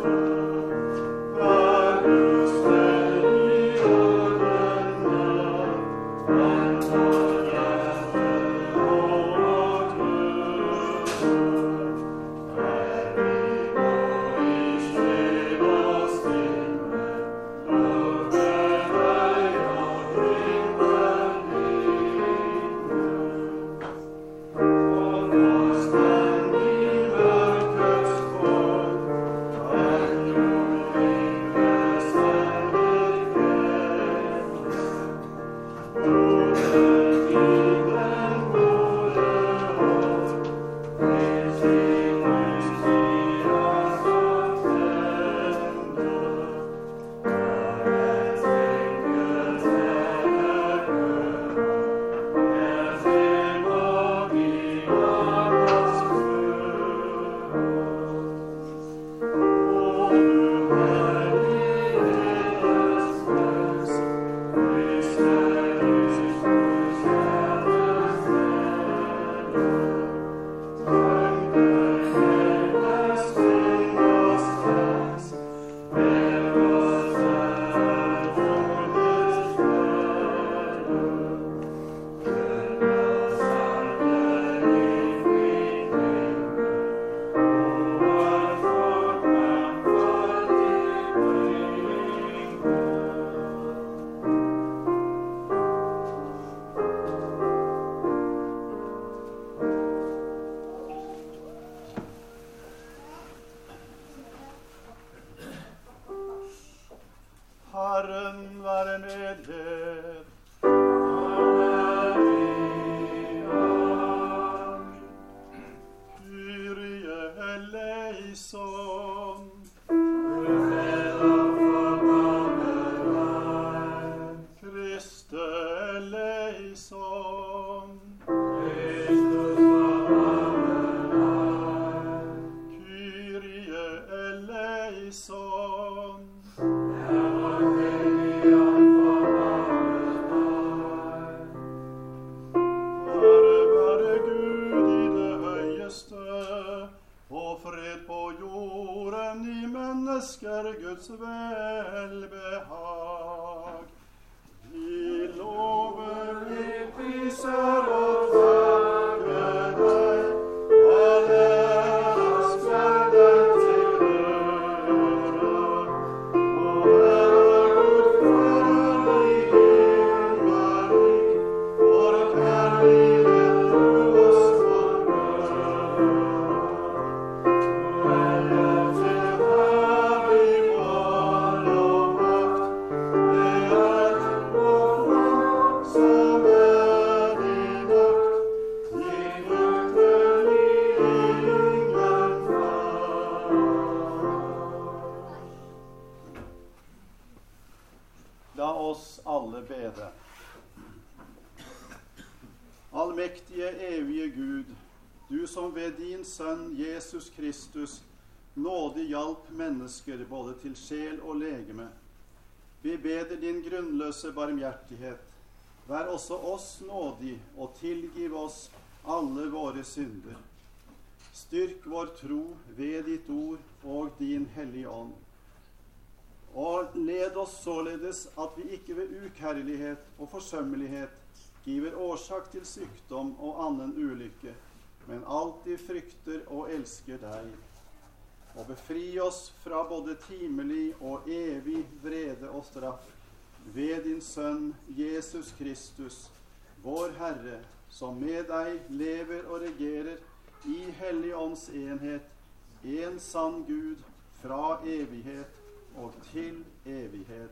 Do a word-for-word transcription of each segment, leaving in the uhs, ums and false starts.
Herren være med dere. Kyrie eleison. Kriste eleison. Kyrie eleison. Og fred på jorden i mennesker Guds velbehag. Vi lover, vi priser og takker deg, alle ønsker deg til ære. Og Herre Gud, kjærlig himmelrik, for kjærlighet du oss La oss alle bede. Allmektige, evige Gud, du som ved din sønn Jesus Kristus nådig hjalp mennesker både til sjel og legeme. Vi beder din grunnløse barmhjertighet. Vær også oss nådig og tilgiv oss alle våre synder. Styrk vår tro ved ditt ord og din hellige ånd. Og led oss således at vi ikke ved ukjærlighet og forsømmelighet giver årsak til sykdom og annen ulykke, men alltid frykter og elsker deg. Og befri oss fra både timelig og evig vrede og straff ved din sønn Jesus Kristus, vår Herre, som med deg lever og regerer i Hellig Ånds enhet, en sann Gud fra evighet og til evighet.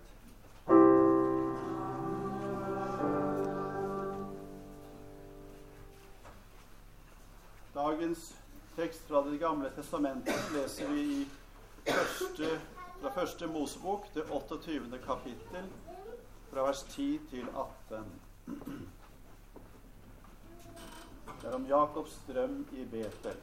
Dagens tekst fra Det gamle testamentet leser vi i første, fra første Mosebok, det otteogtyvende kapittel, fra vers ti til atten. Det er om Jakobs drøm i Betel.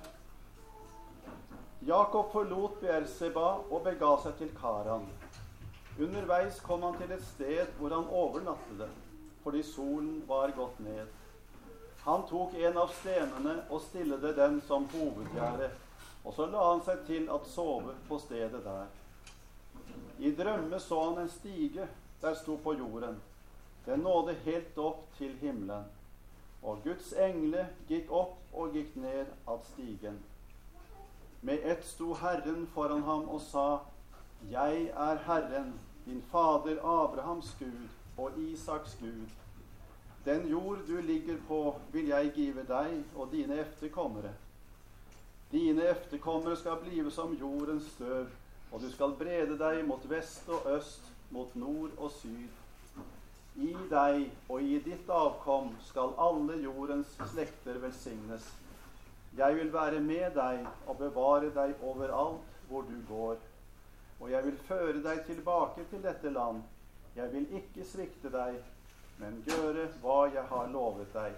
Jakob forlot Beerseba og bega seg til Karan. Underveis kom han til et sted hvor han overnattede, fordi solen var gått ned. Han tok en av stenene og stillede den som hovedgjerde, Og så la han seg til at sove på stedet der. I drømme så han en stige der sto på jorden. Den nådde helt opp til himmelen. Og Guds engle gikk opp og gikk ned av stigen. Med ett sto Herren foran ham og sa: Jeg er Herren, din fader Abrahams Gud og Isaks Gud. Den jord du ligger på, vil jeg give deg og dine efterkommere. Dine efterkommere skal blive som jordens støv, og du skal brede deg mot vest og øst, mot nord og syd. I deg og i ditt avkom skal alle jordens slekter velsignes. Jeg vil være med deg og bevare deg overalt hvor du går. Og jeg vil føre deg tilbake til dette land. Jeg vil ikke svikte deg, men gjøre hva jeg har lovet deg.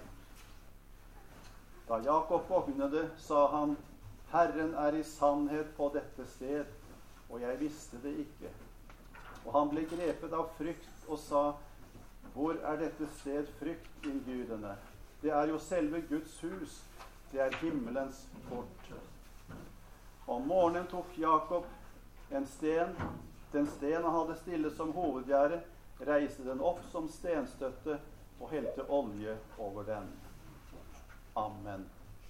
Da Jakob våknede, sa han: Herren er i sannhet på dette sted, og jeg visste det ikke. Og han ble grepet av frykt og sa: Hvor er dette sted fryktinngytende? Det er jo selve Guds hus. Det er himmelens port. Om morgenen tok Jakob en sten, den sten han hadde stillet som hovedgjerde, reiste den opp som stenstøtte og helte olje over den. Amen.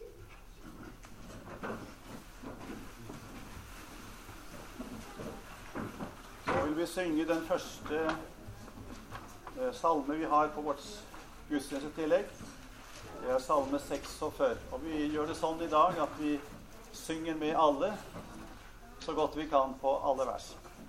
Så vil vi synge den første eh, salme vi har på vårt gudstjenestetillegg. Det er salme seksogfyrre. Og vi gjør det sånn i dag at vi synger med alle, så godt vi kan på alle vers.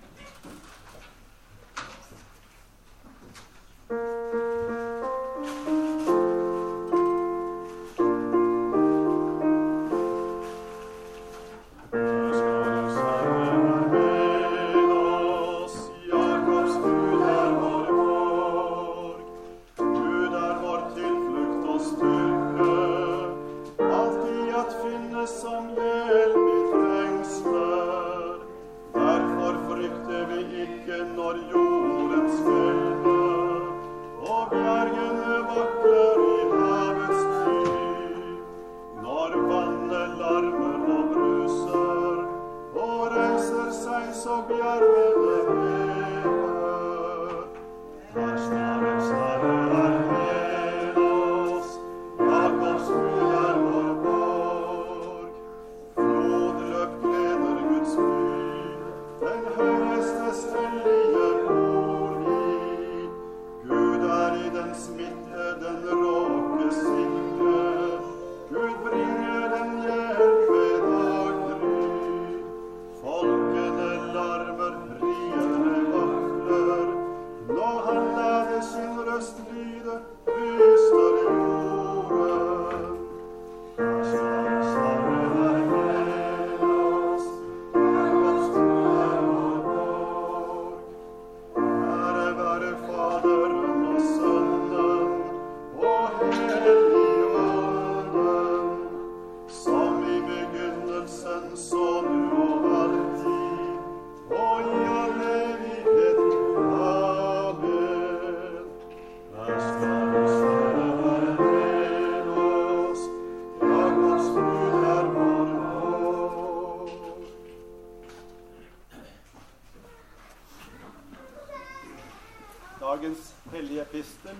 Dagens hellige epistel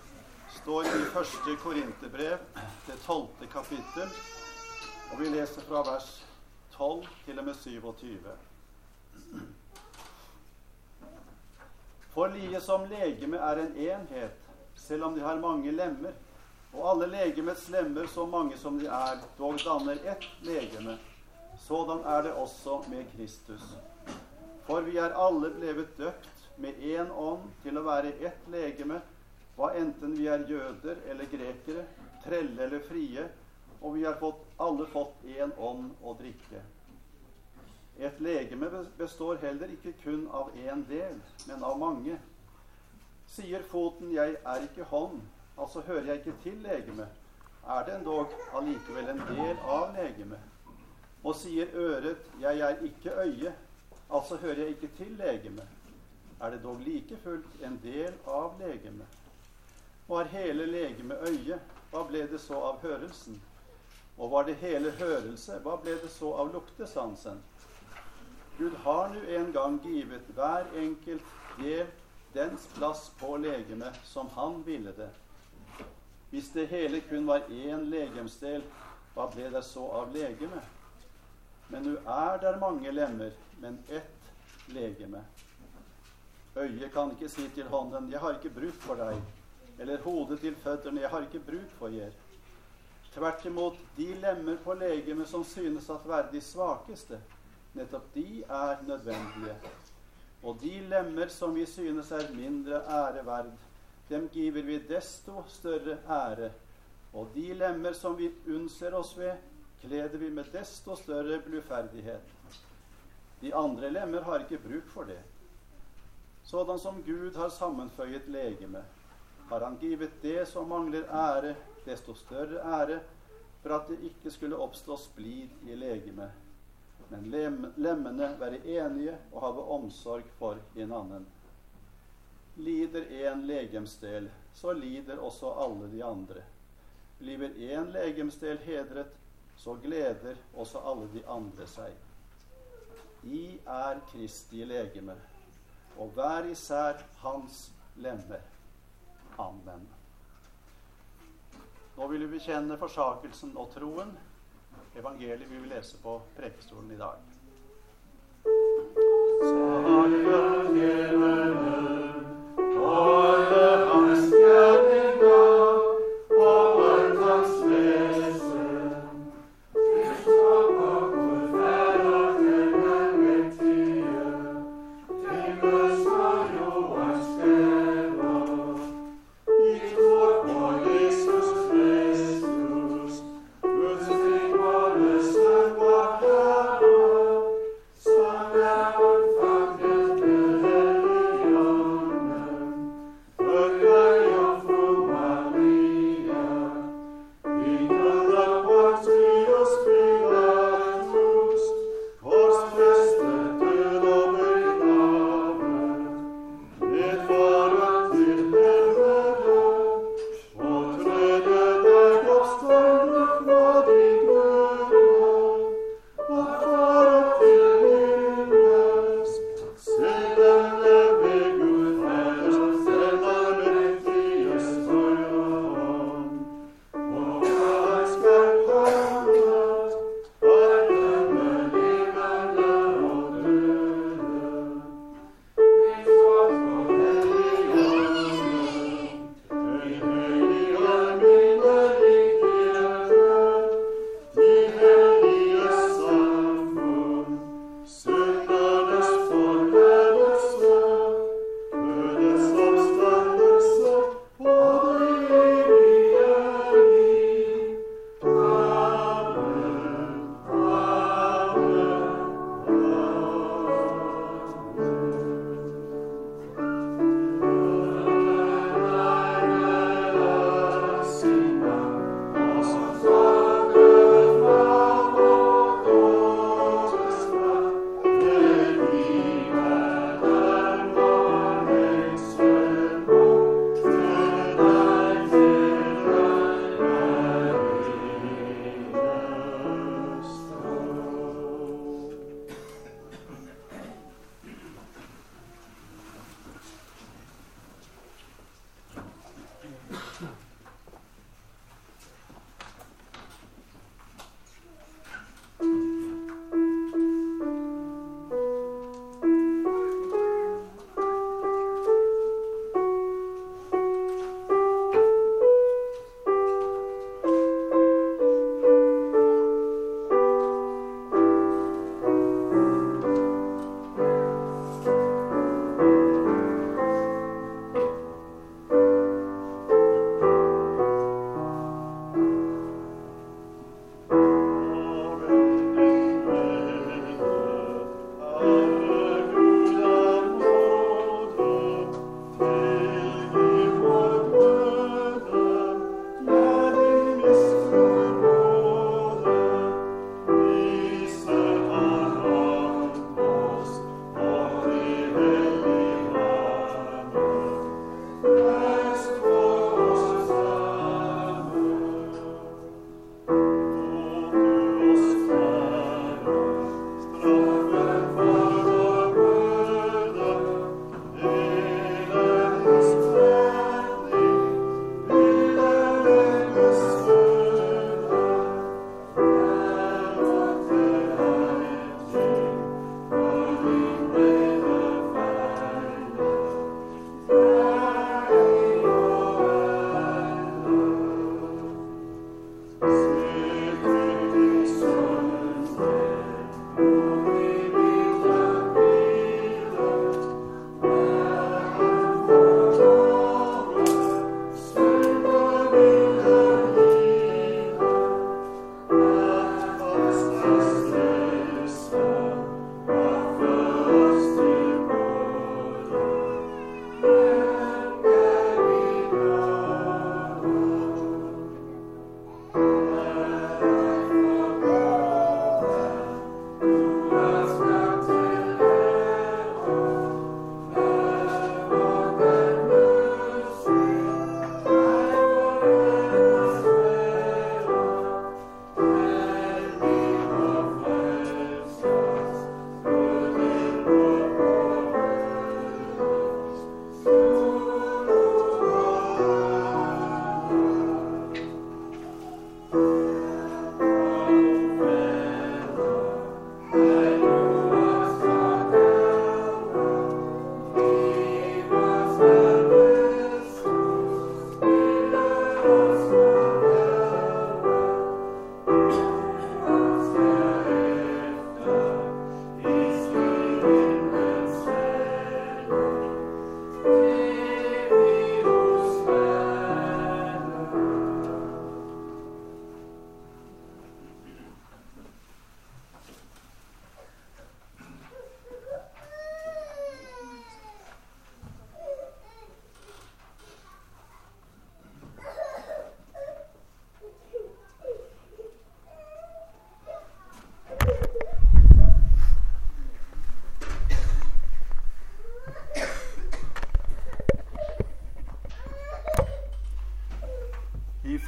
står i første Korinterbrev, det tolvte kapittel, og vi leser fra vers tolv til og med syvogtyve. For like som legeme er en enhet, selv om de har mange lemmer, og alle legemets lemmer, så mange som de er, dog danner ett legeme, sådan er det også med Kristus. For vi er alle blevet døpt med en ånd til å være ett legeme, hva enten vi er jøder eller grekere, trelle eller frie, og vi har fått, alle fått en ånd å drikke. Et legeme består heller ikke kun av en del, men av mange. Sier foten, jeg er ikke hånd, altså hører jeg ikke til legeme, er det endog allikevel en del av legeme. Og sier øret, jeg er ikke øye, altså hører jeg ikke til legeme, er det dog like fullt en del av legeme. Og er hele legeme øye, hva ble det så av hørelsen? Og var det hele hørelse, hva ble det så av luktesansen? Gud har nu en gang givet hver enkelt del dens plass på legeme som han ville det. Hvis det hele kun var én legemsdel, hva ble det så av legeme? Men nu er der mange lemmer, men ett legeme. Øyet kan ikke si til hånden, jeg har ikke bruk for deg, eller hodet til føtterne, jeg har ikke bruk for jer. Tvert imot, de lemmer på legeme som synes at være de svakeste, nettopp de er nødvendige. Og de lemmer som vi synes er mindre ære verd, dem giver vi desto større ære. Og de lemmer som vi unnser oss ved, kleder vi med desto større bluferdighet. De andre lemmer har ikke bruk for det. Sådan som Gud har sammenføyet legeme, har han givet det som mangler ære, desto større ære, for at det ikke skulle oppstå splid i legeme, men lem, lemmene være enige og have omsorg for hverandre. Lider en legemsdel, så lider også alle de andre. Bliver en legemsdel hedret, så gleder også alle de andre seg. I er Kristi legeme, og hver især hans lemmer. Amen. Nå vil vi bekjenne forsakelsen og troen. Evangeliet vi vil lese på prekestolen i dag. Amen.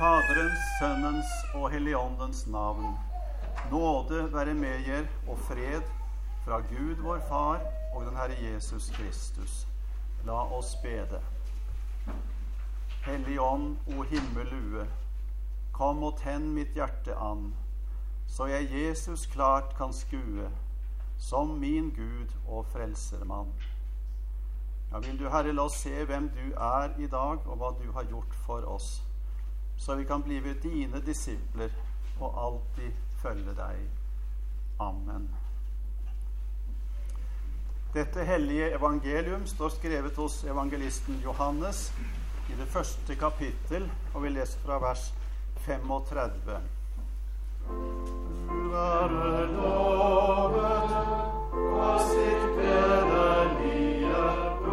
Faderens, Sønnens og Helligåndens navn. Nåde være med jer og fred fra Gud vår Far og den Herre Jesus Kristus. La oss bede. Hellig ånd, o himmellue, kom og tenn mitt hjerte an, så jeg Jesus klart kan skue, som min Gud og frelsermann. Ja, vil du, Herre, la oss se hvem du er i dag, og hva du har gjort for oss, så vi kan bli dine disipler og alltid følge deg. Amen. Dette hellige evangelium står skrevet hos evangelisten Johannes i det første kapittel, og vi leser fra vers femogtredve. Være lovet og sitt gledelige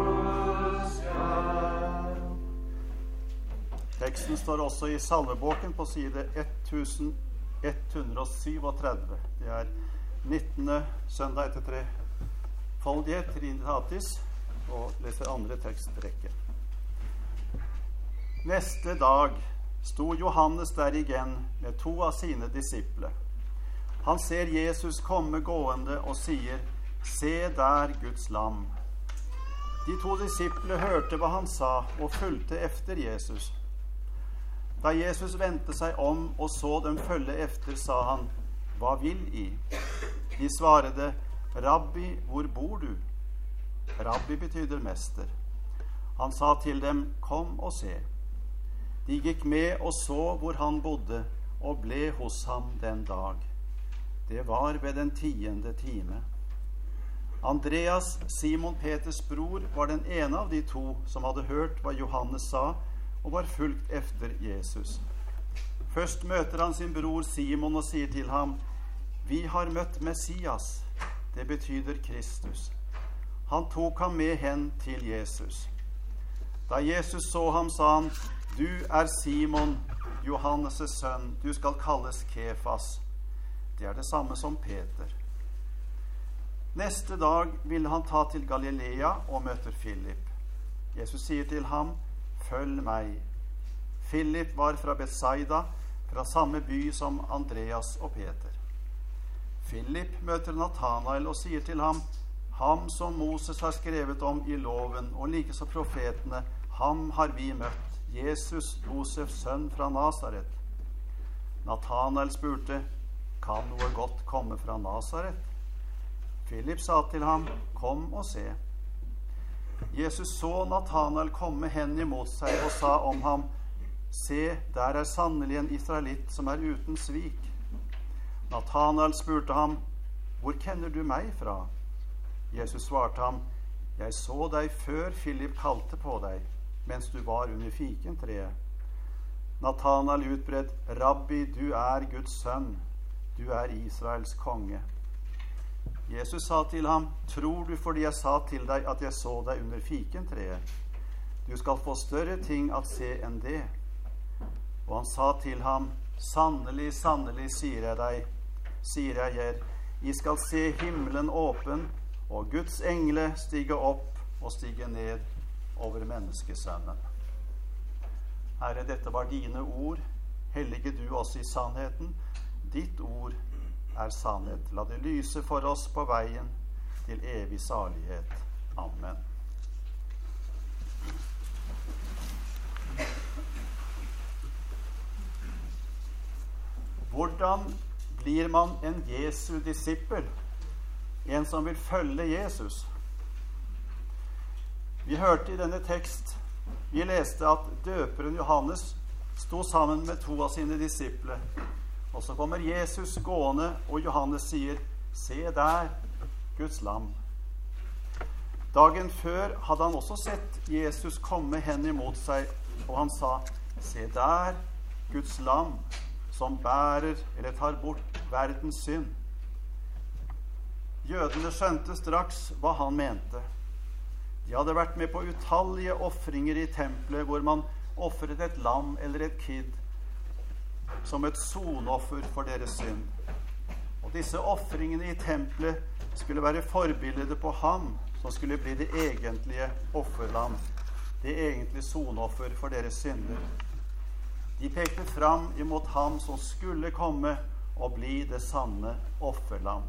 pulskjær. Teksten står også i salmeboken på side ett hundre syvogtredve. Det er nittende søndag etter trefoldige Trinitatis, og leser andre tekstrekke. Neste dag sto Johannes der igjen med to av sine disiple. Han ser Jesus komme gående og sier, «Se der Guds lam». De to disiple hørte hva han sa og fulgte efter Jesus. Da Jesus vendte seg om og så dem følge efter, sa han, «Hva vil I?» De svarede, «Rabbi, hvor bor du?» Rabbi betyder mester. Han sa til dem, «Kom og se». De gikk med og så hvor han bodde, og ble hos ham den dag. Det var ved den tiende time. Andreas, Simon Peters bror, var den ene av de to som hadde hørt hva Johannes sa, og var fulgt efter Jesus. Først møter han sin bror Simon og sier til ham, «Vi har møtt Messias», det betyder Kristus. Han tok ham med hen til Jesus. Da Jesus så ham, sa han, «Du er Simon, Johannes' sønn, du skal kalles Kefas». Det er det samme som Peter. Neste dag ville han ta til Galilea og møter Philip. Jesus sier til ham, «Følg meg». Philip var fra Bethsaida, fra samme by som Andreas og Peter. Philip møter Nathanael og sier til ham, «Ham som Moses har skrevet om i loven, og likeså profetene, ham har vi møtt, Jesus, Josefs sønn fra Nazaret». Nathanael spurte, «Kan noe godt komme fra Nazaret?» Philip sa til ham, «Kom og se». Jesus så Nathanael komme hen imot seg og sa om ham, «Se, der er sannelig en israelitt som er uten svik». Nathanael spurte ham, «Hvor kjenner du meg fra?» Jesus svarte ham, «Jeg så deg før Philip kalte på deg, mens du var under fikentreet». Nathanael utbredt, «Rabbi, du er Guds sønn, du er Israels konge». Jesus sa til ham, «Tror du fordi jeg sa til deg at jeg så deg under fikentreet? Du skal få større ting at se enn det». Og han sa til ham, «Sannelig, sannelig, sier jeg deg, sier jeg jer, I skal se himmelen åpen, og Guds engle stige opp og stige ned over menneskesønnen». Herre, dette var dine ord, hellige du oss i sannheten. Ditt ord er sannhet. La det lyse for oss på veien til evig salighet. Amen. Hvordan blir man en Jesu disippel? En som vil følge Jesus? Vi hørte i denne tekst, vi leste at døperen Johannes sto sammen med to av sine disipler. Og så kommer Jesus gående, og Johannes sier, «Se der, Guds lam». Dagen før hadde han også sett Jesus komme hen imot seg, og han sa, «Se der, Guds lam, som bærer eller tar bort verdens synd». Jødene skjønte straks hva han mente. De hadde vært med på utallige offringer i tempelet, hvor man offret et lam eller et kid, som et sonoffer for deres synd. Og disse offringene i tempelet skulle være forbildet på ham, som skulle bli det egentlige offerlam, det egentlige sonoffer for deres synder. De pekte fram imot ham som skulle komme og bli det sanne offerlam.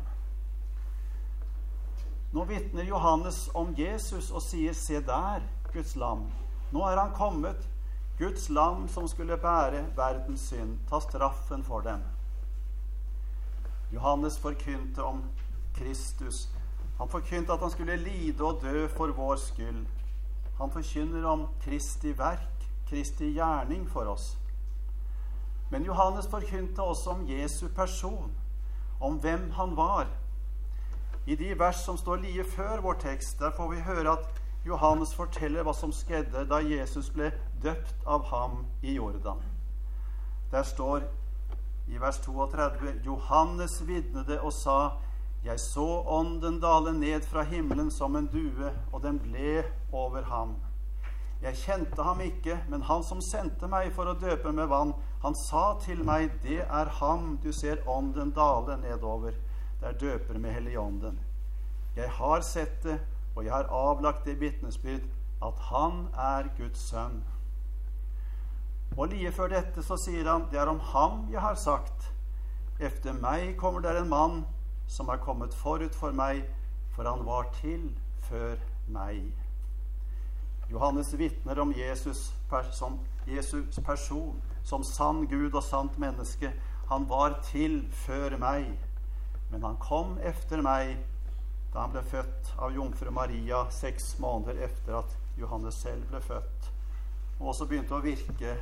Nå vitner Johannes om Jesus og sier, se der, Guds lam. Nå er han kommet, Guds lam som skulle bære verdens synd, ta straffen for dem. Johannes forkynte om Kristus. Han forkynte at han skulle lide og dø for vår skyld. Han forkynner om Kristi verk, Kristi gjerning for oss. Men Johannes forkynte også om Jesu person, om hvem han var. I de vers som står like før vår tekst, der får vi høre at Johannes forteller hva som skjedde da Jesus ble døpt av ham i Jordan. Der står i vers trettito, Johannes vitnede og sa, jeg så ånden dale ned fra himmelen som en due, og den ble over ham. Jeg kjente ham ikke, men han som sendte meg for å døpe med vann, han sa til meg, det er ham du ser ånden dale nedover, der døper med Helligånden. Jeg har sett det, og jeg har avlagt det vitnesbyrd, at han er Guds sønn. Og like før dette så sier han, det er om ham jeg har sagt, efter meg kommer der en mann, som er kommet forut for meg, for han var til før meg. Johannes vitner om Jesus som Jesus person, som sann Gud og sant menneske. Han var til før meg, men han kom efter meg, da han ble født av jomfru Maria seks måneder efter at Johannes selv ble født, og også begynte å virke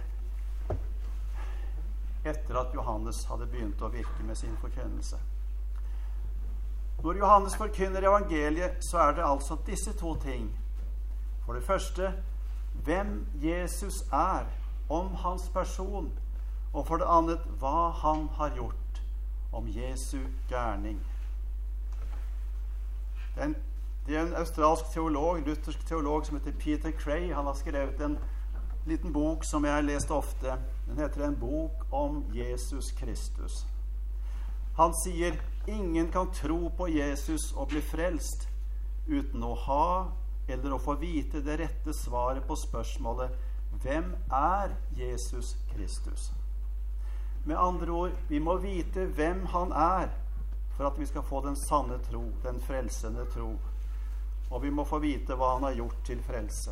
etter at Johannes hadde begynt å virke med sin forkynnelse. Når Johannes forkynner evangeliet, så er det altså disse to ting. For det første, hvem Jesus er, om hans person, og for det andre, hva han har gjort, om Jesu gjerning. Det er en, det er en australsk teolog, luthersk teolog, som heter Peter Cray. Han har skrevet en liten bok som jeg har lest ofte. Den heter En bok om Jesus Kristus. Han sier, ingen kan tro på Jesus og bli frelst uten å ha eller å få vite det rette svaret på spørsmålet, hvem er Jesus Kristus? Med andre ord, vi må vite hvem han er for at vi skal få den sanne tro, den frelsende tro. Og vi må få vite hva han har gjort til frelse.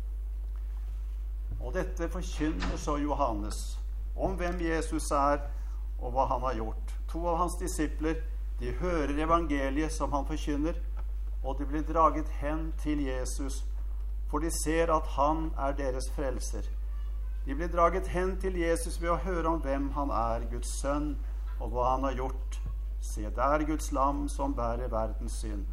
Og dette forkynner så Johannes om hvem Jesus er og hva han har gjort. To av hans disipler, de hører evangeliet som han forkynner, og de blir draget hen til Jesus, for de ser at han er deres frelser. De blir draget hen til Jesus ved å høre om hvem han er, Guds sønn, og hva han har gjort. Se der Guds lam som bærer verdens synd.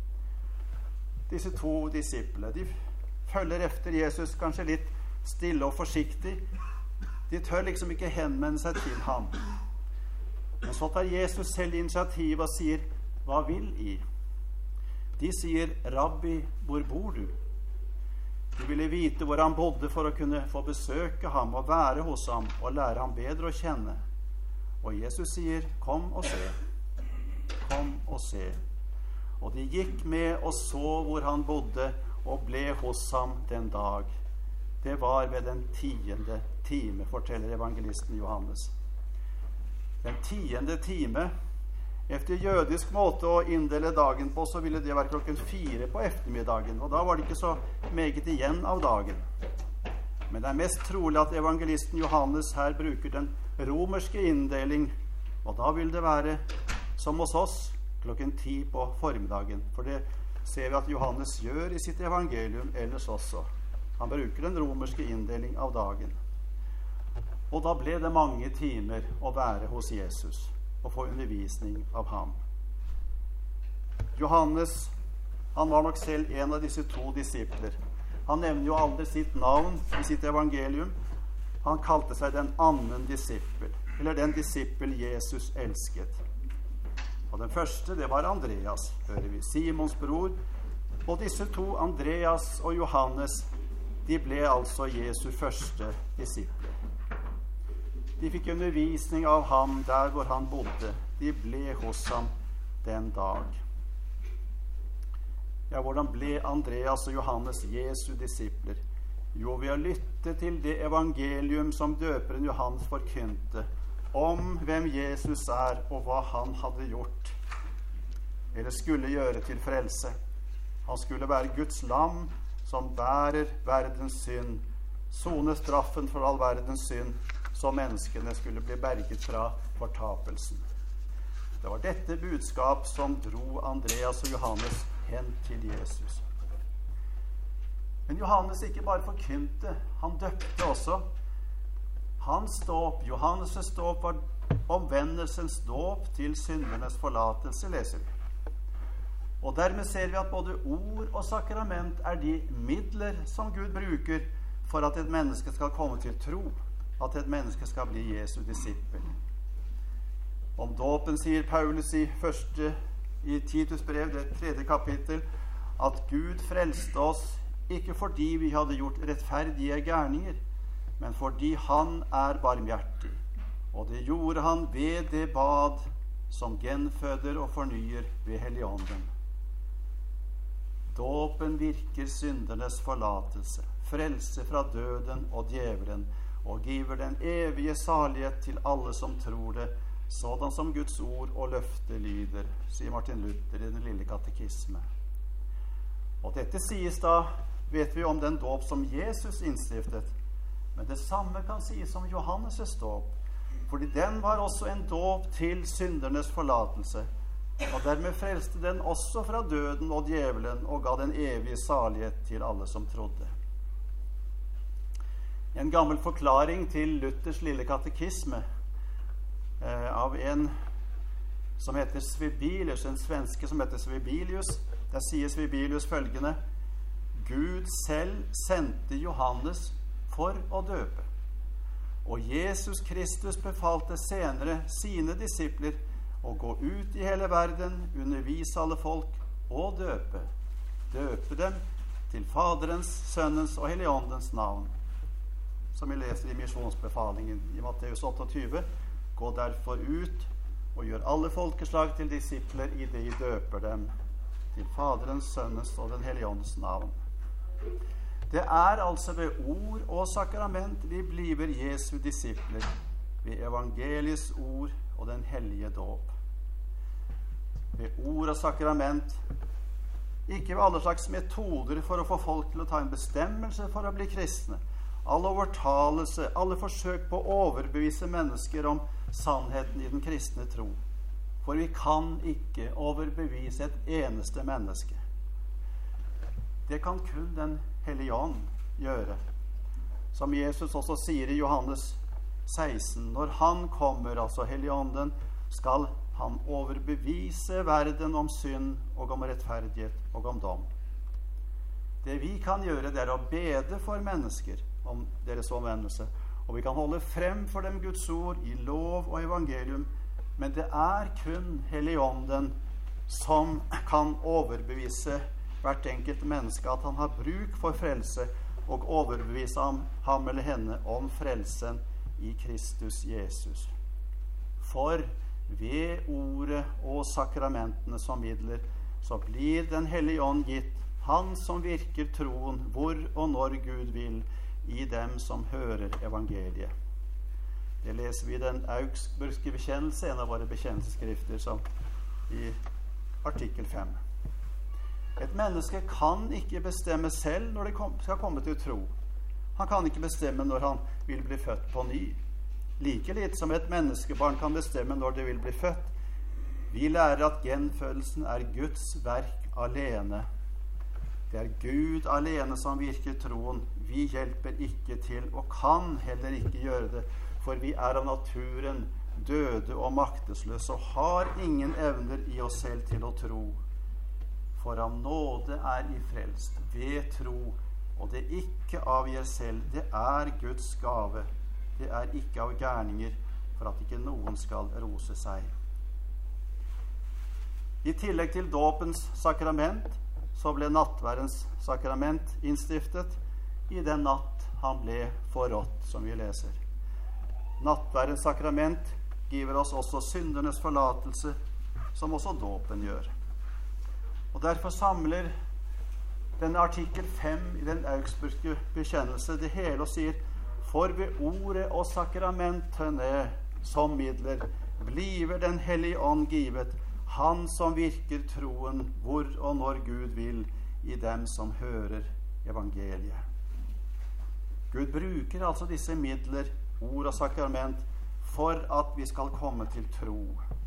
Disse to disipler, de følger efter Jesus kanskje litt stille og forsiktig. De tør liksom ikke henvende seg til ham. Men så tar Jesus selv initiativ og sier, hva vil I? De sier, Rabbi, hvor bor du? De ville vite hvor han bodde for å kunne få besøke ham og være hos ham og lære ham bedre å kjenne. Og Jesus sier, kom og se. Kom og se. Og de gikk med og så hvor han bodde og ble hos ham den dag. Det var ved den tiende time, forteller evangelisten Johannes. Den tiende time, efter jødisk måte å inndele dagen på, så ville det være klokken fire på eftermiddagen, og da var det ikke så meget igjen av dagen. Men det er mest trolig at evangelisten Johannes her bruker den romerske inndeling, og da vil det være som hos oss, klokken ti på formiddagen, for det ser vi at Johannes gjør i sitt evangelium ellers også. Han bruker den romerske inndeling av dagen. Og da ble det mange timer å være hos Jesus og få undervisning av ham. Johannes, han var nok selv en av disse to disipler. Han nevner jo aldri sitt navn i sitt evangelium. Han kalte seg den annen disippel, eller den disippel Jesus elsket. Og den første, det var Andreas, hører vi, Simons bror. Og disse to, Andreas og Johannes, de ble altså Jesu første disipler. De fikk undervisning av ham der hvor han bodde. De ble hos ham den dag. Ja, hvordan ble Andreas og Johannes Jesu disipler? Jo, ved å lytte til det evangelium som døperen Johannes forkynte, om hvem Jesus er og hva han hadde gjort, eller skulle gjøre til frelse. Han skulle være Guds lam som bærer verdens synd, sone straffen for all verdens synd, så menneskene skulle bli berget fra fortapelsen. Det var dette budskap som dro Andreas og Johannes hen til Jesus. Men Johannes ikke bare forkynte, han døpte også. Hans dåp, Johannes' dåp, var omvendelsens dåp til syndernes forlatelse, leser vi. Og dermed ser vi at både ord og sakrament er de midler som Gud bruker for at et menneske skal komme til tro, at et menneske skal bli Jesu disippel. Om dåpen sier Paulus i første i Titus brev, det tredje kapittel, at Gud frelste oss ikke fordi vi hadde gjort rettferdige gjerninger, men fordi han er barmhjertig. Og det gjorde han ved det bad som gjenføder og fornyer ved Helligånden. Dåpen virker syndernes forlatelse, frelse fra døden og djevelen, og giver den evige salighet til alle som tror det, sådan som Guds ord og løfte lyder, sier Martin Luther i den lille katekisme. Og dette sies da, vet vi om den dåp som Jesus innstiftet, men det samme kan sies om Johannes' dåp, fordi den var også en dåp til syndernes forlatelse, og dermed frelste den også fra døden og djevelen og ga den evige salighet til alle som trodde. En gammel forklaring til Luthers lille katekisme eh, av en som heter Svebilius, en svenske som heter Svebilius. Der sier Svebilius følgende: Gud selv sendte Johannes for å døpe, og Jesus Kristus befalte senere sine disipler å gå ut i hele verden, undervise alle folk og døpe. Døpe dem til Faderens, Sønnens og Helligåndens navn. Som vi leser i misjonsbefalingen i Matteus otteogtyve. Gå derfor ut og gjør alle folkeslag til disipler i det I døper dem til Faderens, Sønnens og den Helligåndens navn. Det er altså ved ord og sakrament vi bliver Jesu disipler, ved evangeliets ord og den hellige dåp. Ved ord og sakrament, ikke ved alle slags metoder for å få folk til å ta en bestemmelse for å bli kristne, all overtalelse, alle forsøk på å overbevise mennesker om sannheten I den kristne tro. For vi kan ikke overbevise et eneste menneske. Det kan kun den hellige ånd gjøre. Som Jesus også sier I Johannes seksten, når han kommer, altså Helligånden, skal han overbevise verden om synd og om rettferdighet og om dom. Det vi kan gjøre, det er å bede for mennesker om deres omvendelse, og vi kan holde frem for dem Guds ord I lov og evangelium, men det er kun Helligånden som kan overbevise hvert enkelt menneske at han har bruk for frelse, og overbevise ham, ham eller henne om frelsen I Kristus Jesus. For ved ordet og sakramentene som midler, så blir den hellige ånd gitt, han som virker troen hvor og når Gud vil, I dem som hører evangeliet. Det leser vi I den Augsburgske bekjennelse, en av våre bekjennelsesskrifter, som I artikkel fem. Et menneske kan ikke bestemme selv når det kom, skal komme til tro. Han kan ikke bestemme når han vil bli født på ny. Like litt som et menneskebarn kan bestemme når det vil bli født. Vi lærer at gjenfødelsen er Guds verk alene. Det er Gud alene som virker troen. Vi hjelper ikke til og kan heller ikke gjøre det, for vi er av naturen døde og maktesløse og har ingen evner I oss selv til å tro. For av nåde er I frelst ved tro, og det ikke avgjør selv, det er Guds gave. Det er ikke av gjerninger, for at ikke noen skal rose seg. I tillegg til dåpens sakrament, så ble nattverdens sakrament innstiftet I den natt han ble forrådt, som vi leser. Nattverdens sakrament giver oss også syndernes forlatelse, som også dåpen gjør. Og derfor samler denne artikkel fem i den augsburgske bekjennelse, det hele, og sier: for ved ordet og sakramentene som midler bliver den hellige ånd givet, han som virker troen hvor og når Gud vil i dem som hører evangeliet. Gud bruker altså disse midler, ord og sakrament, for at vi skal komme til tro.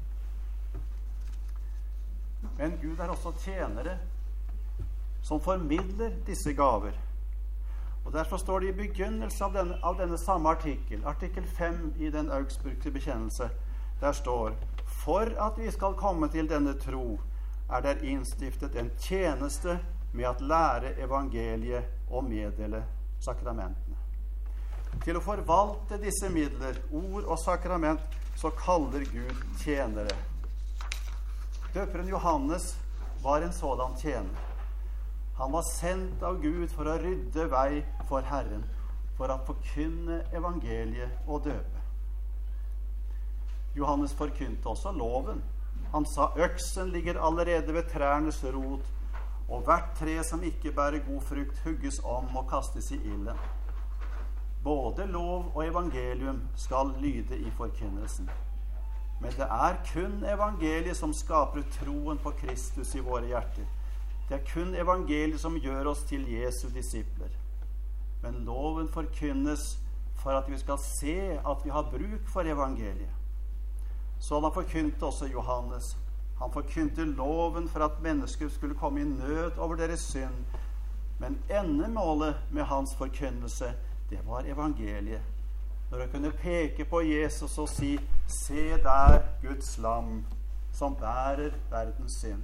Men Gud er også tjenere som formidler disse gaver. Og derfor står det i begynnelsen av denne, av denne samme artikkel, artikkel fem i den augsburgske bekjennelse, der står: for at vi skal komme til denne tro, er der innstiftet en tjeneste med at lære evangeliet og meddele sakramentene. Til å forvalte disse midler, ord og sakrament, så kaller Gud tjenere. Døperen Johannes var en sådan tjener. Han var sendt av Gud for å rydde vei for Herren, for å forkynne evangeliet og døpe. Johannes forkynte også loven. Han sa: øksen ligger allerede ved trærnes rot, og hvert tre som ikke bærer god frukt, hugges om og kastes i ilden. Både lov og evangelium skal lyde i forkynnelsen. Men det er kun evangeliet som skaper troen på Kristus i våre hjerter. Det er kun evangeliet som gjør oss til Jesu disipler. Men loven forkynnes for at vi skal se at vi har bruk for evangeliet. Sånn forkynte også Johannes. Han forkynte loven for at mennesker skulle komme i nød over deres synd. Men endemålet med hans forkynnelse, det var evangeliet. Når han kunne peke på Jesus og si: se der Guds lam, som bærer verdens synd.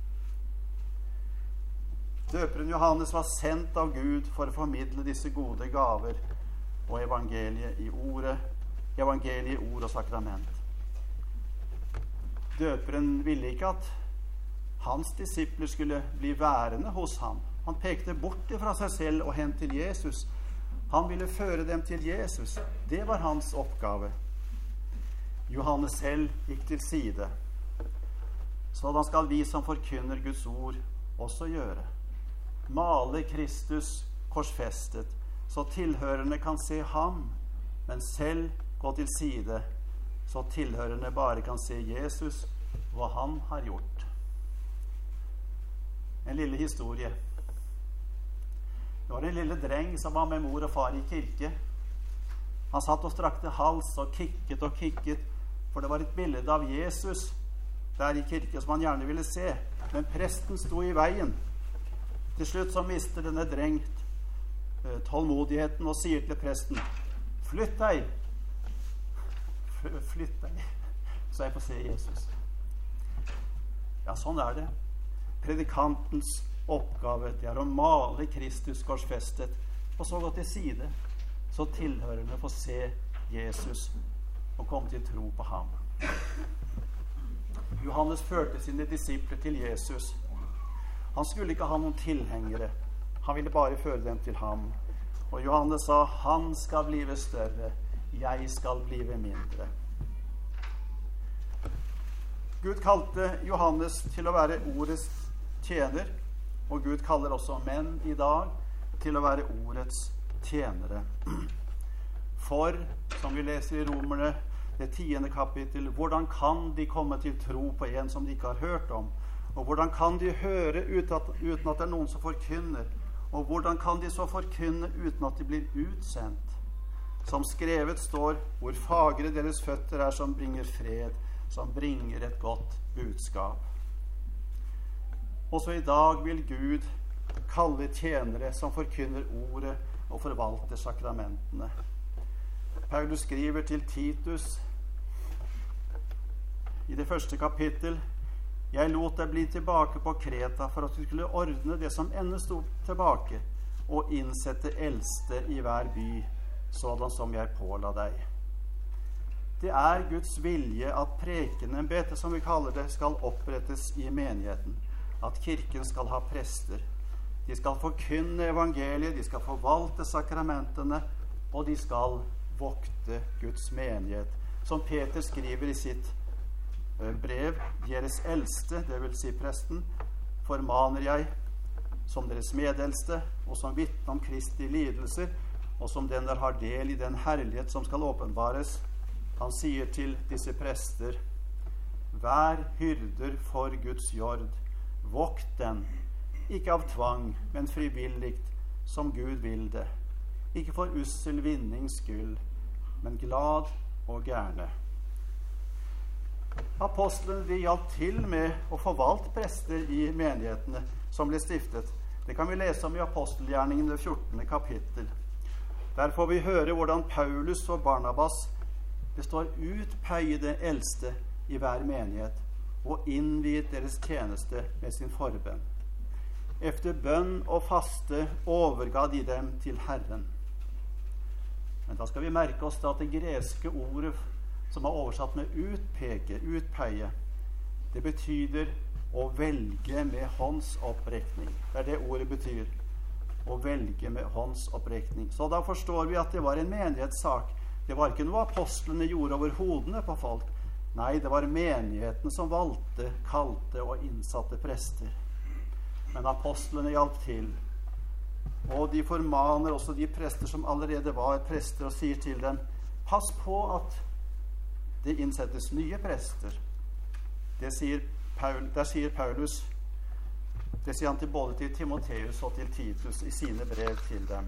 Døperen Johannes var sendt av Gud for å formidle disse gode gaver og evangeliet i ordet, evangeliet i ord og sakrament. Døperen ville ikke at hans disipler skulle bli værende hos ham. Han pekte bort fra seg selv og hen til Jesus. Han ville føre dem til Jesus. Det var hans oppgave. Johannes selv gikk til side. Sådan skal vi som forkynner Guds ord også gjøre. Male Kristus korsfestet, så tilhørende kan se ham, men selv gå til side, så tilhørende bare kan se Jesus, hva han har gjort. En lille historie. Det var en lille dreng som var med mor og far i kirke. Han satt og strakte hals og kikket og kikket, for det var et bilde av Jesus der i kirke som han gjerne ville se. Men presten sto i veien. Til slutt så mister denne dreng tålmodigheten og sier til presten: flytt deg! Flytt deg, så jeg får se Jesus. Ja, sånn er det. Predikantens oppgave, det er å male Kristus korsfestet, og så gå til side, så tilhørende får se Jesus og komme til tro på ham. Johannes førte sine disipler til Jesus. Han skulle ikke ha noen tilhengere. Han ville bare føre dem til ham. Og Johannes sa: han skal blive større, jeg skal blive mindre. Gud kalte Johannes til å være ordets tjener, og Gud kaller også menn i dag til å være ordets tjenere. For, som vi leser i Romerne, det tiende kapittel, hvordan kan de komme til tro på en som de ikke har hørt om? Og hvordan kan de høre uten at, uten at det er noen som forkynner? Og hvordan kan de så forkynne uten at de blir utsendt? Som skrevet står: hvor fagre deres føtter er som bringer fred, som bringer et godt budskap. Også i dag vil Gud kalle tjenere som forkynner ordet og forvalter sakramentene. Paulus skriver til Titus i det første kapittel: jeg lot deg bli tilbake på Kreta for at du skulle ordne det som ennå stod tilbake, og innsette eldste i hver by, sådan som jeg påla deg. Det er Guds vilje at prekenembetet, som vi kaller det, skal opprettes i menigheten. At kirken skal ha prester. De skal forkynne evangeliet, de skal forvalte sakramentene, og de skal vokte Guds menighet. Som Peter skriver i sitt brev: deres eldste, det vil si presten, formaner jeg som deres medeldste, og som vitne om Kristi lidelser, og som den der har del i den herlighet som skal åpenbares. Han sier til disse prester: vær hyrder for Guds jord, vokt den, ikke av tvang, men frivilligt, som Gud vil det, ikke for ussel vinnings skyld, men glad og gerne. Apostlene de hjalp til med å forvalte prester i menighetene som ble stiftet. Det kan vi lese om i apostelgjerningen, det fjortende kapittel. Der får vi høre hvordan Paulus og Barnabas består utpeiede eldste i hver menighet og innviet deres tjeneste med sin forbønn. Efter bønn og faste overga de dem til Herren. Men da skal vi merke oss at det greske ordet som er oversatt med utpeke, utpeie, det betyder å velge med håndsopprekning. Det er det ordet betyr. Å velge med håndsopprekning. Så da forstår vi at det var en menighetssak. Det var ikke noe apostlene gjorde over hodene på folk. Nei, det var menigheten som valgte, kalte og innsatte prester. Men apostlene hjalp til. Og de formaner også de prester som allerede var prester, og sier til dem: pass på at det innsettes nye prester. Det sier Paul, der sier Paulus, det sier han til både til Timotheus og til Titus i sine brev til dem.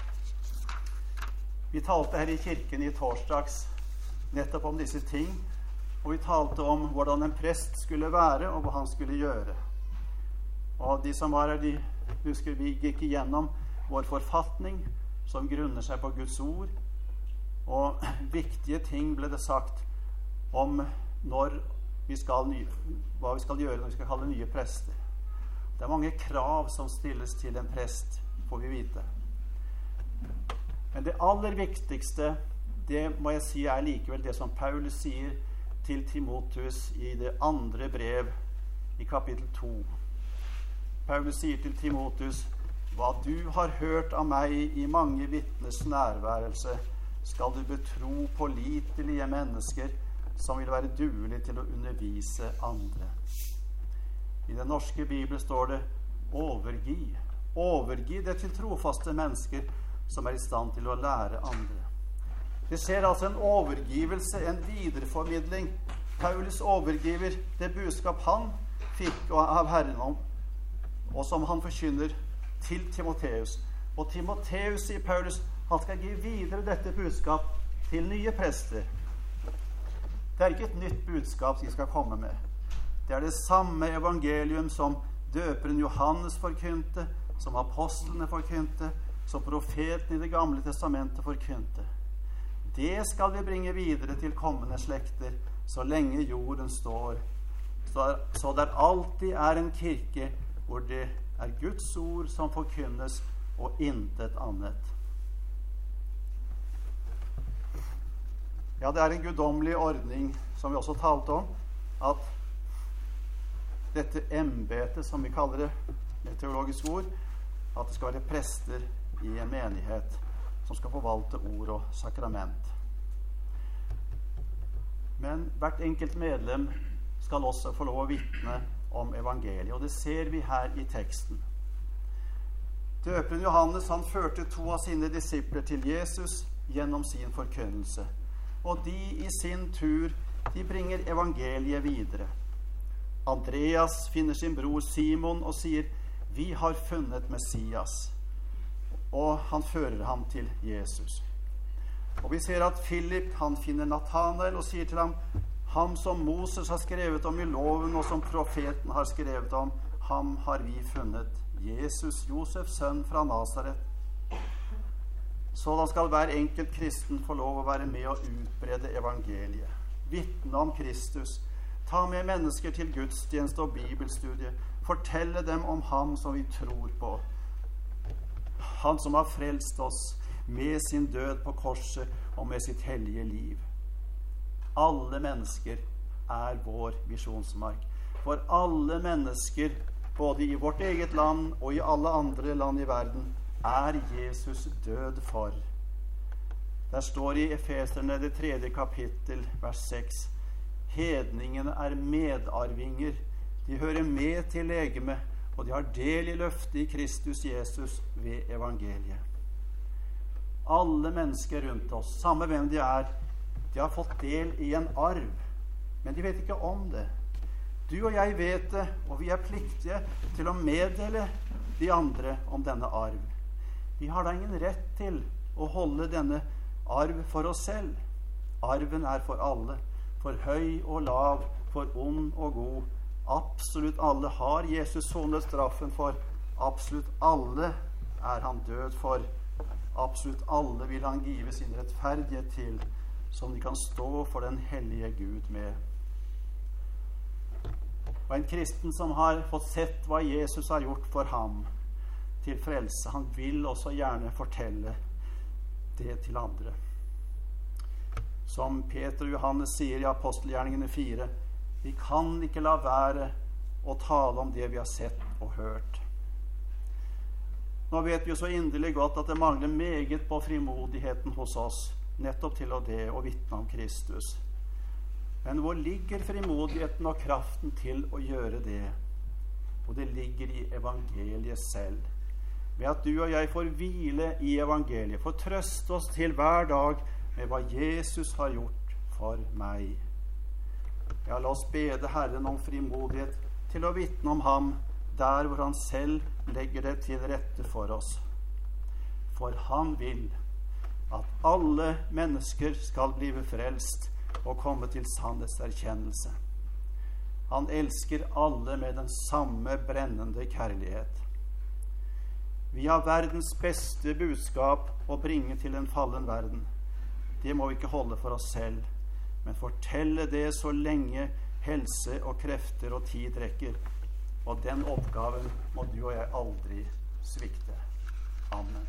Vi talte her i kirken i torsdags nettopp om disse ting, og vi talte om hvordan en prest skulle være og hva han skulle gjøre. Og de som var her, de husker vi gikk igjennom vår forfatning som grunner seg på Guds ord, og viktige ting ble det sagt om når vi skal nye, hva vi skal gjøre når vi skal kalle nye prester. Det er mange krav som stilles til en prest, får vi vite. Men det aller viktigste, det må jeg si er likevel det som Paulus sier til Timotheus i det andre brev i kapittel to. Paulus sier til Timotheus: hva du har hørt av meg i mange vitners nærværelse, skal du betro pålitelige mennesker som vil være duelige til å undervise andre. I den norske Bibelen står det overgi. Overgi det til trofaste mennesker som er i stand til å lære andre. Det skjer altså en overgivelse, en videreformidling. Paulus overgiver det budskap han fikk av Herren om, og som han forkynner til Timotheus. Og Timotheus, sier Paulus, han skal gi videre dette budskap til nye prester. Det er ikke et nytt budskap de skal komme med. Det er det samme evangelium som døperen Johannes forkynte, som apostlene forkynte, som profeten i det gamle testamentet forkynte. Det skal vi bringe videre til kommende slekter, så lenge jorden står. Så der alltid er en kirke hvor det er Guds ord som forkynnes, og intet annet. Ja, det er en guddommelig ordning, som vi også talte om, at dette embetet, som vi kaller det med teologisk ord, at det skal være prester i en menighet som skal forvalte ord og sakrament. Men hvert enkelt medlem skal også få lov å vitne om evangeliet, og det ser vi her i teksten. Døperen Johannes, han førte to av sine disipler til Jesus gjennom sin forkynnelse, og de i sin tur, de bringer evangeliet videre. Andreas finner sin bror Simon og sier: vi har funnet Messias, og han fører ham til Jesus. Og vi ser at Philip, han finner Nathanael og sier til ham: ham som Moses har skrevet om i loven, og som profeten har skrevet om, ham har vi funnet, Jesus, Josefs sønn fra Nazaret. Sådan skal hver enkelt kristen få lov å være med og utbrede evangeliet, vitne om Kristus, ta med mennesker til gudstjeneste og bibelstudie, fortelle dem om ham som vi tror på, han som har frelst oss med sin død på korset og med sitt hellige liv. Alle mennesker er vår visjonsmark. For alle mennesker, både i vårt eget land og i alle andre land i verden, er Jesus død for. Der står i Efeserne det tredje kapittel, vers seks: hedningene er medarvinger, de hører med til legeme, og de har del i løftet i Kristus Jesus ved evangeliet. Alle mennesker rundt oss, samme hvem de er, de har fått del i en arv, men de vet ikke om det. Du og jeg vet det, og vi er pliktige til å meddele de andre om denne arv. Vi har da ingen rett til å holde denne arv for oss selv. Arven er for alle, for høy og lav, for ond og god. Absolutt alle har Jesus sonet straffen for. Absolutt alle er han død for. Absolutt alle vil han give sin rettferdighet til, som de kan stå for den hellige Gud med. Og en kristen som har fått sett hva Jesus har gjort for ham til frelse, han vil også gjerne fortelle det til andre. Som Peter og Johannes sier i Apostelgjerningene fire, vi kan ikke la være å tale om det vi har sett og hørt. Nå vet vi jo så inderlig godt at det mangler meget på frimodigheten hos oss, nettopp til å det å vitne om Kristus. Men hvor ligger frimodigheten og kraften til å gjøre det? Og det ligger i evangeliet selv. Ved at du og jeg får hvile i evangeliet, får trøste oss til hver dag med hva Jesus har gjort for meg. Ja, la oss bede Herren om frimodighet til å vitne om ham der hvor han selv legger det til rette for oss. For han vil at alle mennesker skal blive frelst og komme til sannhetserkjennelse. Han elsker alle med den samme brennende kjærlighet. Vi har verdens beste budskap å bringe til en fallen verden. Det må vi ikke holde for oss selv, men fortelle det så lenge helse og krefter og tid rekker. Og den oppgaven må du og jeg aldri svikte. Amen.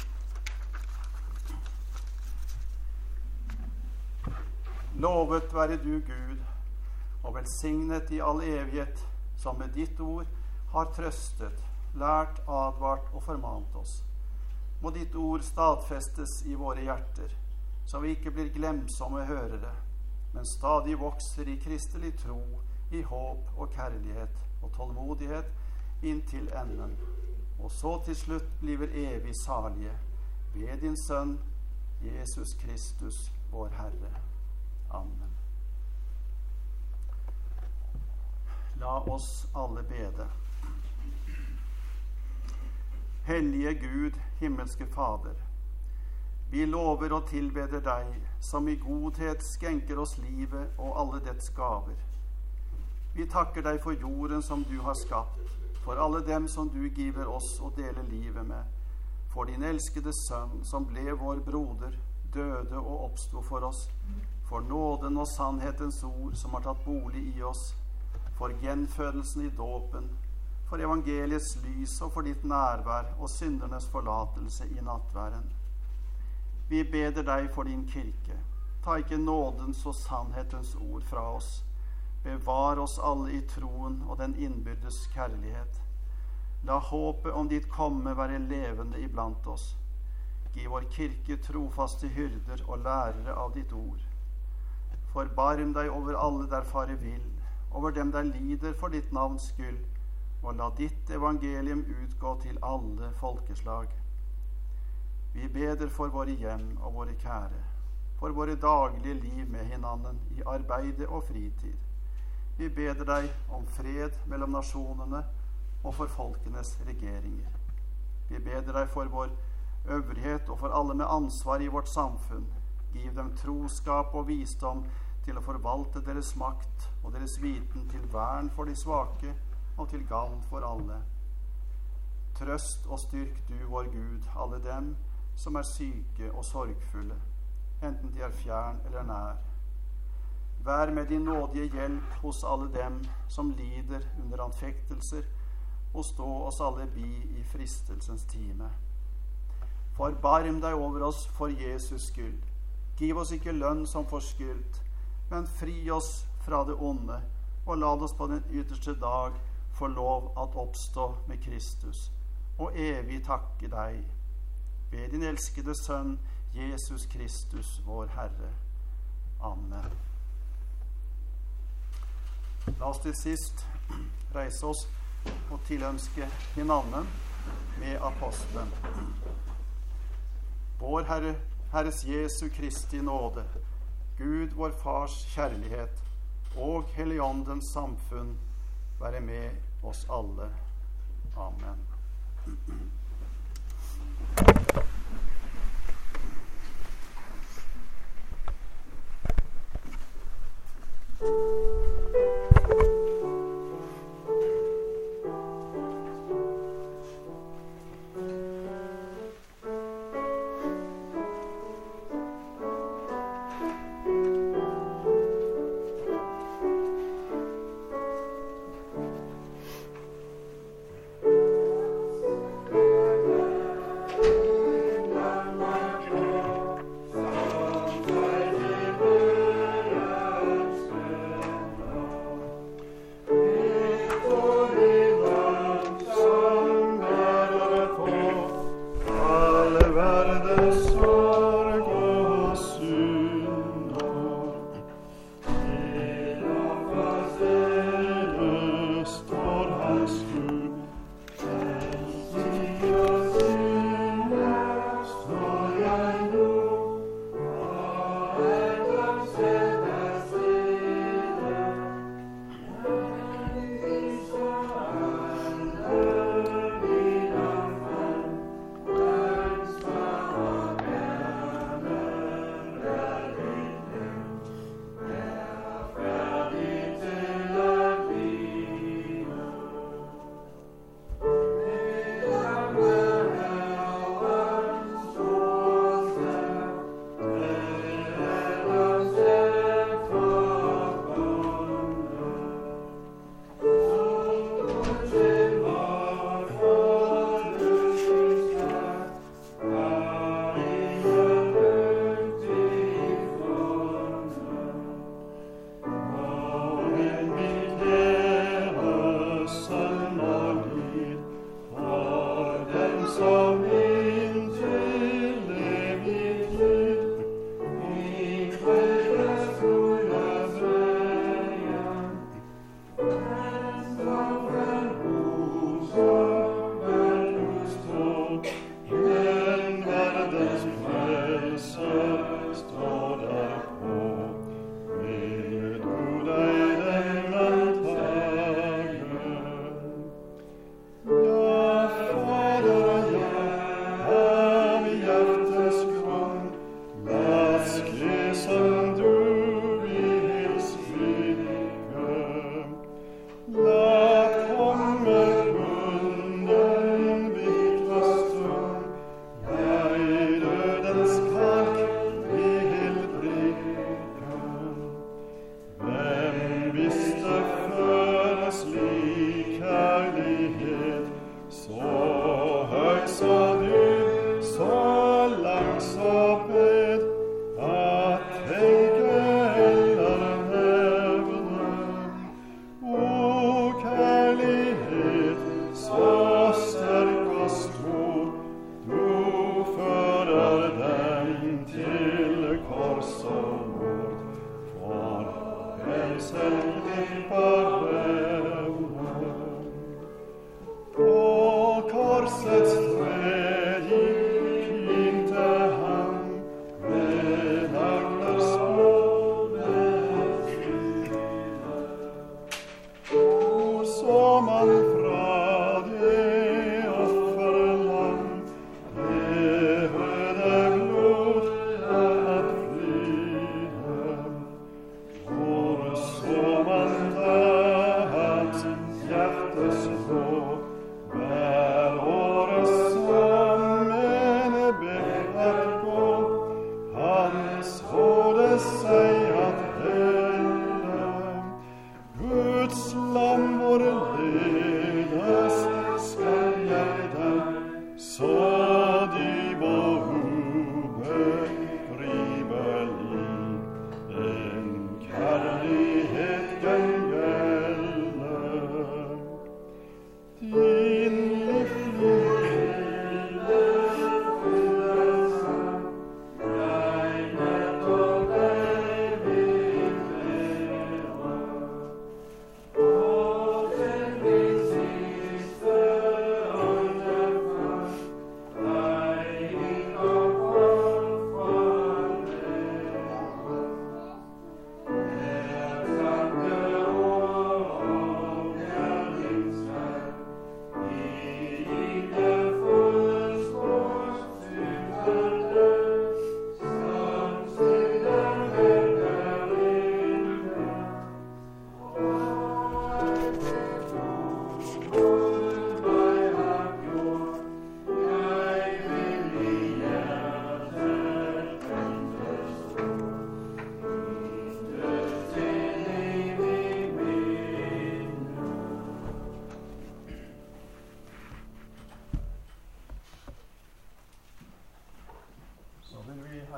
Lovet være du, Gud, og velsignet i all evighet, som med ditt ord har trøstet, lært, advart og formant oss. Må ditt ord stadfestes i våre hjerter, så vi ikke blir glemsomme hørere, men stadig vokser i kristelig tro, i håp og kjærlighet og tålmodighet inntil enden, og så til slutt bliver evig salige ved din Sønn, Jesus Kristus, vår Herre. Amen. La oss alle bede. Hellige Gud, himmelske Fader, vi lover og tilbeder deg, som i godhet skjenker oss livet og alle dets gaver. Vi takker deg for jorden som du har skapt, for alle dem som du giver oss å dele livet med, for din elskede Sønn, som ble vår broder, døde og oppstod for oss, for nåden og sannhetens ord som har tatt bolig i oss, for gjenfødelsen i dåpen, for evangeliets lys og for ditt nærvær og syndernes forlatelse i nattværen. Vi beder deg for din kirke. Ta ikke nådens og sannhetens ord fra oss. Bevar oss alle i troen og den innbyrdes kjærlighet. La håpet om ditt komme være levende iblant oss. Gi vår kirke trofaste hyrder og lærere av ditt ord. Forbarm deg over alle der fare vill, over dem der lider for ditt navns skyld, og la ditt evangelium utgå til alle folkeslag. Vi beder for våre hjem og våre kjære, for våre daglige liv med hinanden i arbeide og fritid. Vi beder deg om fred mellom nasjonene og for folkenes regeringer. Vi beder deg for vår øvrighet og for alle med ansvar i vårt samfunn. Giv dem troskap og visdom til å forvalte deres makt og deres viten til vern for de svake og til gagn for alle. Trøst og styrk du, vår Gud, alle dem som er syke og sorgfulle, enten de er fjern eller nær. Vær med din nådige hjelp hos alle dem som lider under anfektelser, og stå oss alle bi i fristelsens time. Forbarm deg over oss for Jesus skyld. Giv oss ikke lønn som forskyldt, men fri oss fra det onde, og la oss på den ytterste dag få lov at oppstå med Kristus, og evig takke deg. Ved din elskede Sønn, Jesus Kristus, vår Herre. Amen. La oss til sist reise oss og tilønske hinanden med apostelen. Vår Herre, Herres Jesu Kristi nåde, Gud vår Fars kjærlighet og Helligåndens samfunn være med oss alle. Amen. Thank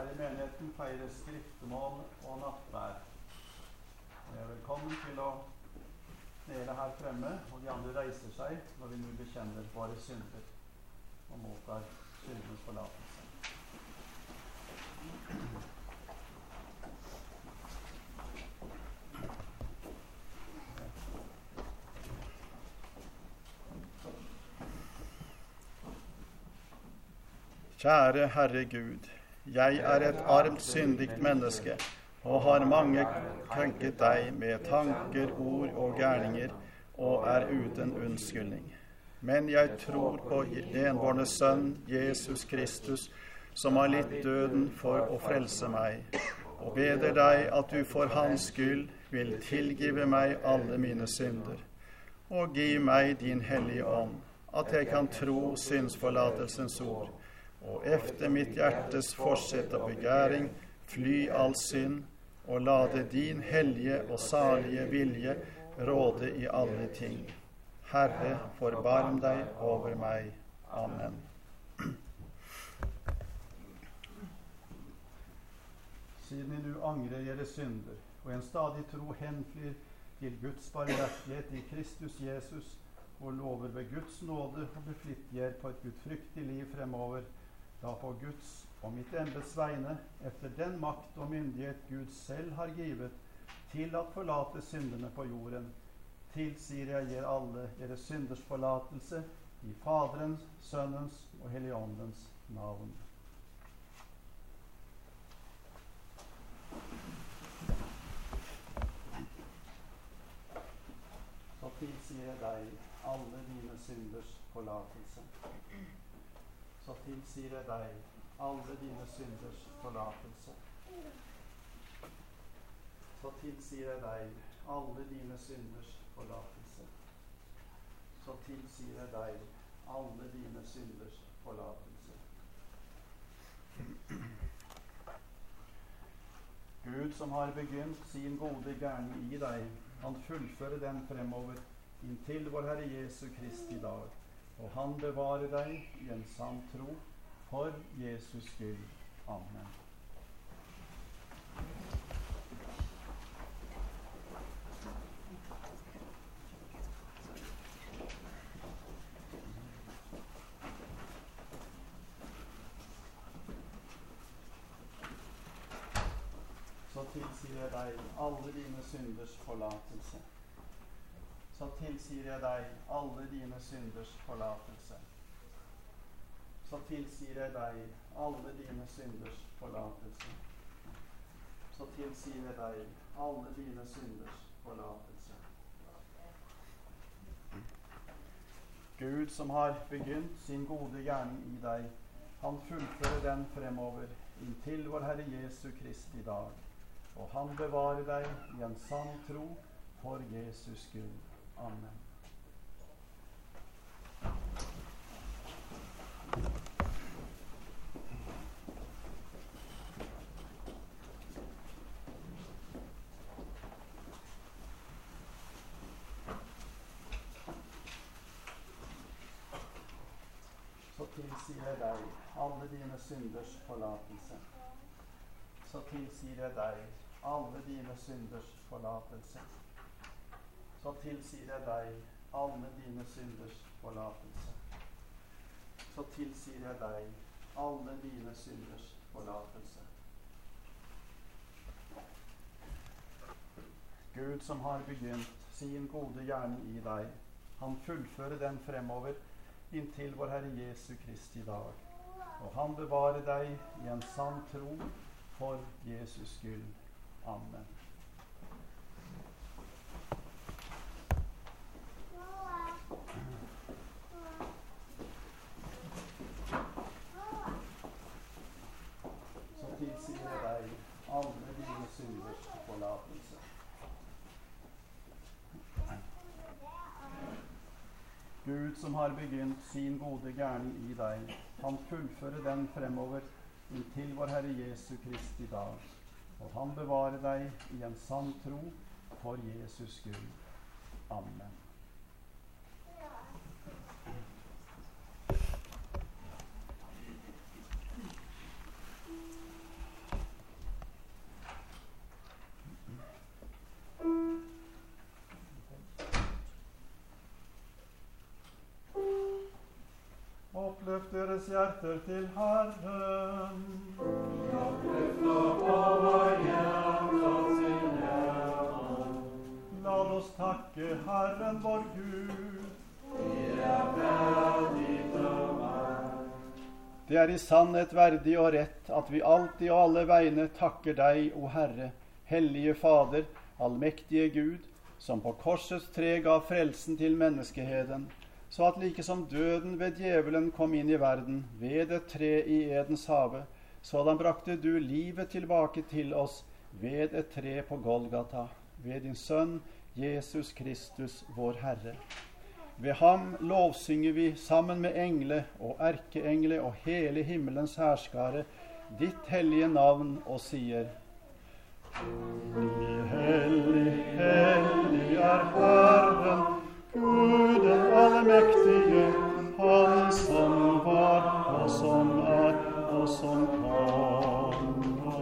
her i menigheten feires skriftemål og nattvær. Jeg er velkommen til å dele her fremme, og de andre reiser seg når vi nå bekjenner våre synder og mottar syndenes forlatelse. Kjære Herre Gud, jeg er et armt syndigt menneske, og har mange krenket deg med tanker, ord og gjerninger, og er uten unnskyldning. Men jeg tror på enbårne Sønn, Jesus Kristus, som har litt døden for å frelse meg, og beder deg at du for hans skyld vil tilgive meg alle mine synder, og gi meg din hellige ånd, at jeg kan tro synsforlatelsens ord, og efter mitt hjertes forsett og begjæring fly all synd, og lade din hellige og salige vilje råde i alle ting. Herre, forbarm deg over meg. Amen. Siden I nu angrer dere synder, og en stadig tro henflyr til Guds barmhjertighet i Kristus Jesus, og lover ved Guds nåde og beflittiger på et gudfryktig liv fremover, da på Guds og mitt embets vegne, efter den makt og myndighet Gud selv har givet, til at forlate syndene på jorden, tilsier jeg gir alle deres synders forlatelse i Faderens, Sønnens og Helligåndens navn. Så tilsier jeg deg alle dine synders forlatelse. Så tilsier jeg deg alle dine synders forlatelse. Så tilsier jeg deg alle dine synders forlatelse. Så tilsier jeg deg alle dine synders forlatelse. Gud som har begynt sin gode gjerning i deg, han fullfører den fremover inntil vår Herre Jesu Kristi dag, og han bevarer deg i en sann tro for Jesus skyld. Amen. Så tilsier jeg deg alle dine synders forlatelse. Så tilsier jeg deg alle dine synders forlatelse. Så tilsier jeg deg alle dine synders forlatelse. Så tilsier jeg deg alle dine synders forlatelse. Gud som har begynt sin gode gjerning i deg, han fullfører den fremover inntil vår Herre Jesu Kristi dag, og han bevarer deg i en sann tro for Jesus skyld. Amen. Så tilsier jeg deg alle dine synders forlatelse. Så tilsier jeg deg alle dine synders forlatelse. Så tilsier jeg deg alle dine synders forlatelse. Så tilsier jeg deg alle dine synders forlatelse. Gud som har begynt sin gode gjerning i deg, han fullfører den fremover inntil vår Herre Jesu Kristi dag, og han bevarer deg i en sann tro for Jesus skyld. Amen. Så tilsier jeg deg alle dine synders forlatelse. Gud som har begynt sin gode gjerning i deg, han fullfører den fremover inntil vår Herre Jesu Kristi dag, og han bevarer deg i en sann tro for Jesus skyld. Amen. deres hjerter til Herren. La oss takke Herren vår Gud. Det er i sannhet verdig og rett at vi alltid og alle vegne takker deg, o Herre, hellige Fader, allmektige Gud, som på korsets tre ga frelsen til menneskeheden, så at like som døden ved djevelen kom inn i verden, ved et tre i Edens have, sådan brakte du livet tilbake til oss ved et tre på Golgata, ved din sønn Jesus Kristus, vår Herre. Ved ham lovsynger vi sammen med engle og erkeengle og hele himmelens herskare ditt hellige navn og sier: Hellig, hellig, hellig er Herren, Gud den allmektige, Han som var og som er og som kommer.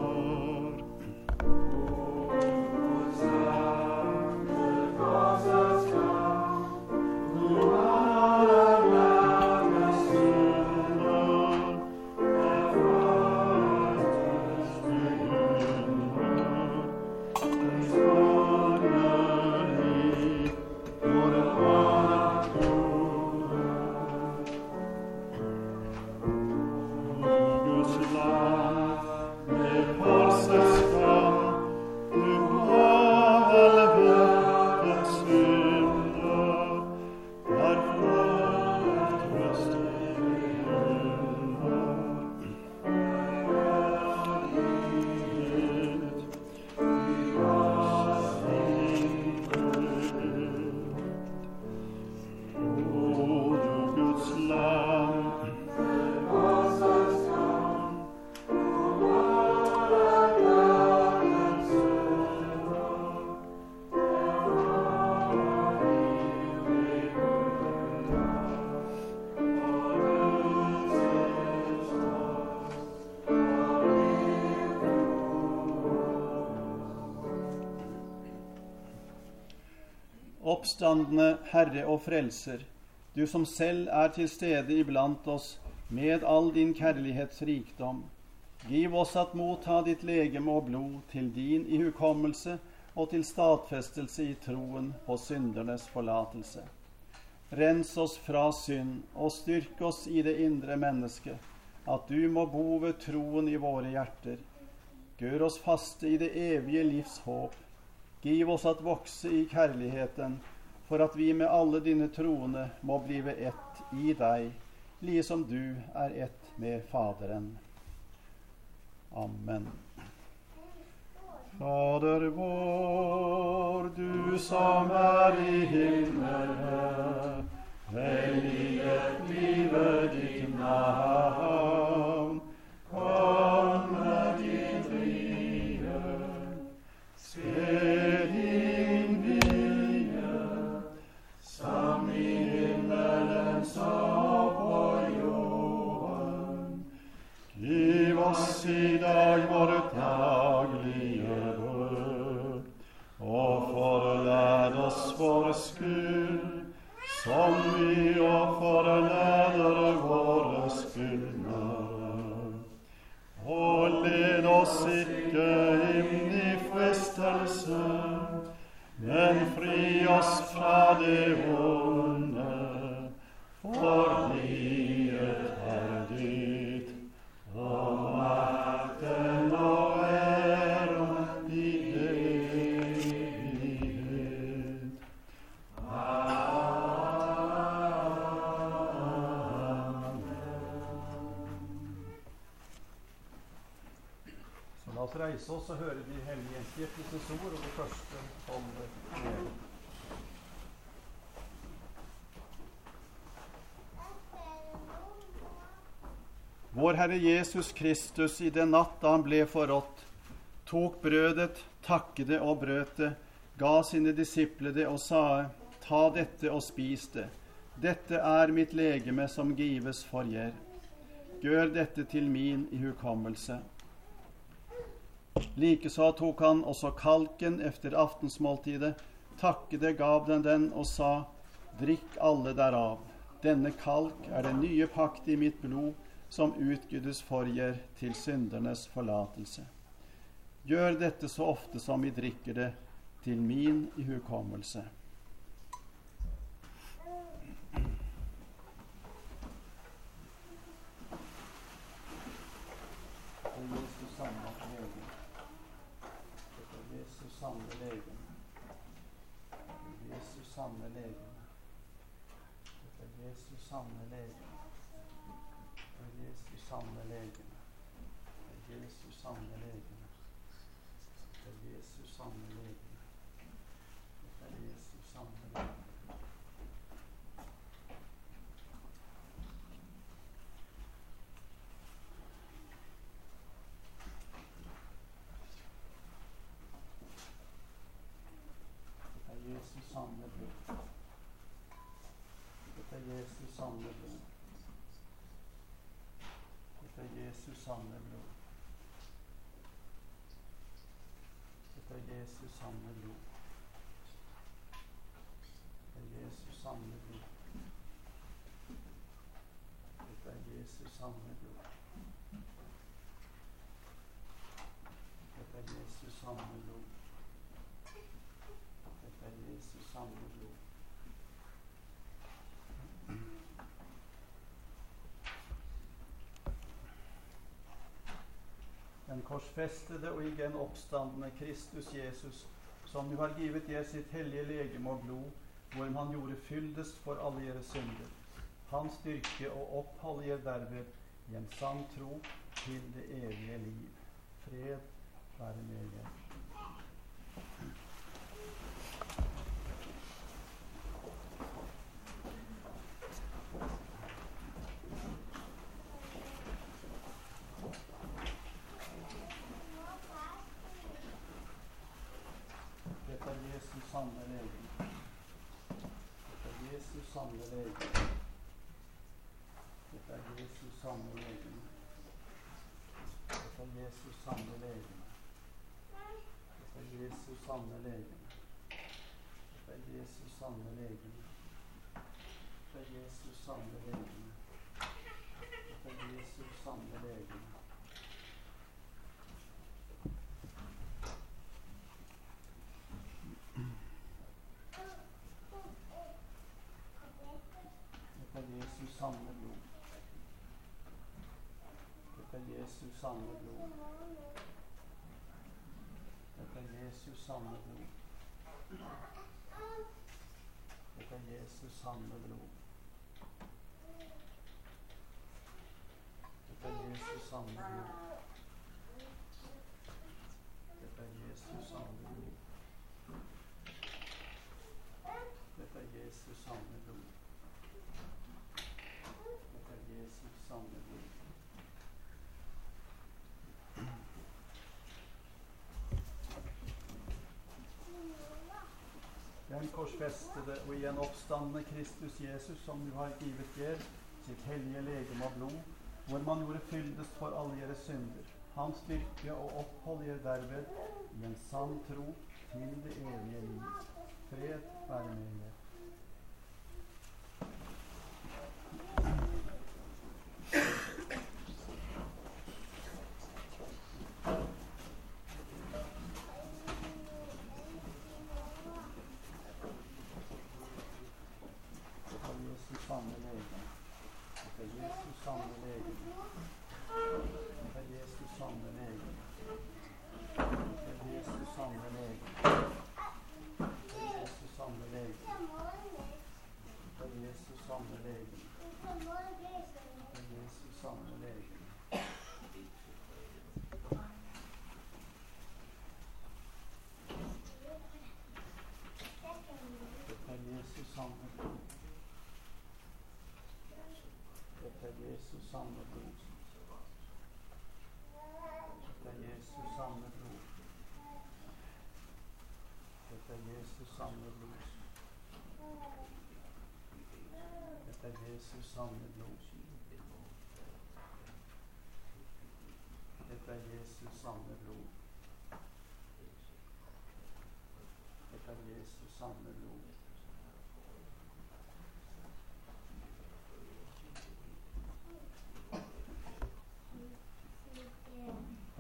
Oppstandende Herre og Frelser, du som selv er til stede iblant oss med all din kjærlighetsrikdom, giv oss at motta ditt legeme og blod til din ihukommelse og til stadfestelse i troen på syndernes forlatelse. Rens oss fra synd og styrk oss i det indre mennesket, at du må bo ved troen i våre hjerter. Gjør oss faste i det evige livs håp. Giv oss at vokse i kjærligheten, for at vi med alle dine troende må blive ett i deg, like som du er ett med Faderen. Amen. Fader vår, du som er i himmelen, helliget blive ditt navn. Komme ditt rike, skje din vilje, som i himmelen så på jorden. Giv oss i dag vårt daglige brød, og forled oss vår skyld, som vi og forleder våre skyldnere. Og led oss ikke inn i fristelse, men fri oss fra det onde, for riket er ditt, og makten og æren i evighet. La oss reise oss og høre de hellige innstiftelsens ord, og det første holder med. Vår Herre Jesus Kristus, i den natt da han ble forrådt, tok brødet, takket det og brøt det, ga sine disipler det og sa: Ta dette og spis det. Dette er mitt legeme som gives for dere. Gjør dette til min ihukommelse. Likeså tok han også kalken efter aftensmåltidet, takkede, gav den den og sa: Drikk alle derav. Denne kalk er den nye pakt i mitt blod, som utgytes for jer til syndernes forlatelse. Gjør dette så ofte som vi drikker det, til min ihukommelse. Jesus sanne legen. Dette er Jesus sanne legen. Jesus sanne legen. Dette er Jesus sanne legen. Dette er Jesus sanne legen. Dette er Jesus sanne legen. Dette er Jesus sanne legen. Dette er Jesus sanne legen. Jesus sanne blod. Dette er Jesus sanne blod. Dette er Jesus sanne blod. Dette er Jesus sanne blod. Dette er Jesus sanne blod. Dette er Jesus sanne blod. Dette er Jesus sanne blod. Dette er Jesus sanne blod. Den korsfestede og igjen oppstandende Kristus Jesus, som du har givet jer sitt hellige legeme og blod, hvorom han gjorde fyldest for alle jere synder. Han styrke og oppholde jer derved i en sann tro til det evige liv. Fred være med jer. Sanne legen. Dette er Jesus sanne legen. Dette er Jesus sanne legen. Dette er Jesus sanne legen. Dette er Jesus sanne legen. Dette er Jesus sanne legen. Dette er Jesus sanne legen. Dette er Jesus sanne legen. Jesus sanne blod. Dette er Jesus sanne blod. Dette er Jesus sanne blod. Dette er Jesus sanne blod. Dette er Jesus sanne blod. Dette er Jesus sanne blod. Dette er Jesus sanne blod. Jesus sanne blod. Den korsfestede og igjen oppstandende Kristus Jesus, som du har givet jer sitt hellige legeme og blod, hvor man gjorde fyldest for alle jere synder. Han styrke og opphold jer derved i en sann tro til det evige liv. Fred være med jer. Jesus sanne blod. Dette er Jesus sanne blod. Dette er Jesus sanne blod. Dette er Jesus sanne blod. Dette er Jesus sanne blod. Dette er Jesus sanne blod. Dette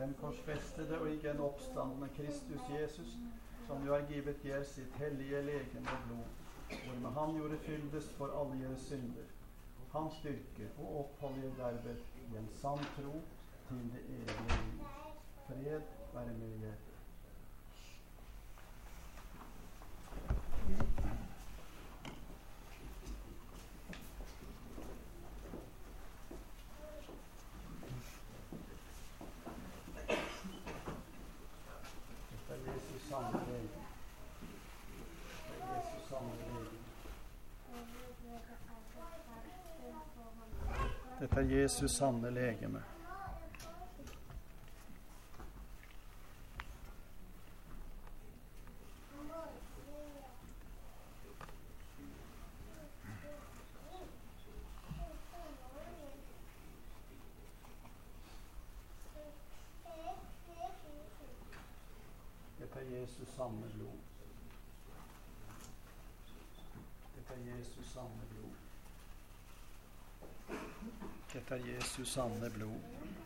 den korsfestede og igen oppstandende Kristus Jesus, som jo er givet gjer sitt hellige legeme og blod, hvor med han gjorde fyldest for alle deres synder. Han styrke og opphold jer derved i en sann tro til det evige liv. Fred være med jer. Dette er Jesus sanne legeme. Dette er Jesus sanne blod. Dette er Jesus sanne blod. Dette er Jesus sanne blod.